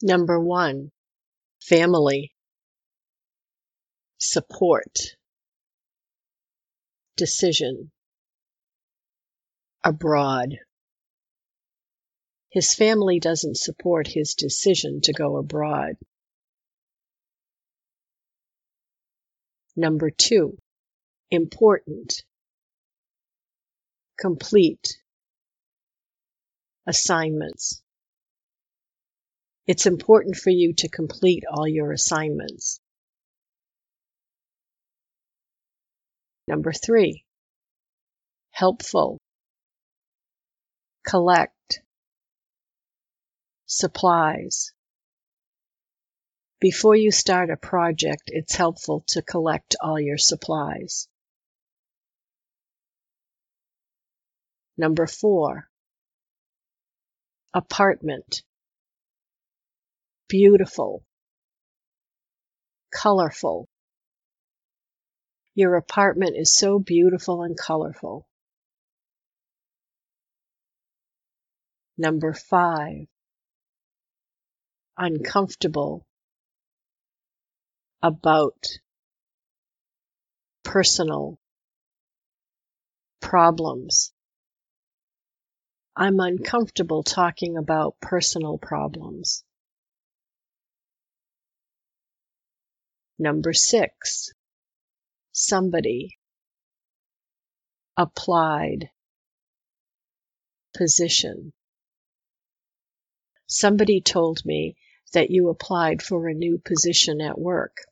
Number 1, family, support, decision, abroad. His family doesn't support his decision to go abroad. Number 2, important, complete, assignments. It's important for you to complete all your assignments. Number 3, helpful, collect, supplies. Before you start a project, it's helpful to collect all your supplies. Number 4, apartment, beautiful, colorful. Your apartment is so beautiful and colorful. Number 5, uncomfortable, about, personal, problems. I'm uncomfortable talking about personal problems. Number 6, somebody, applied, position. Somebody told me that you applied for a new position at work.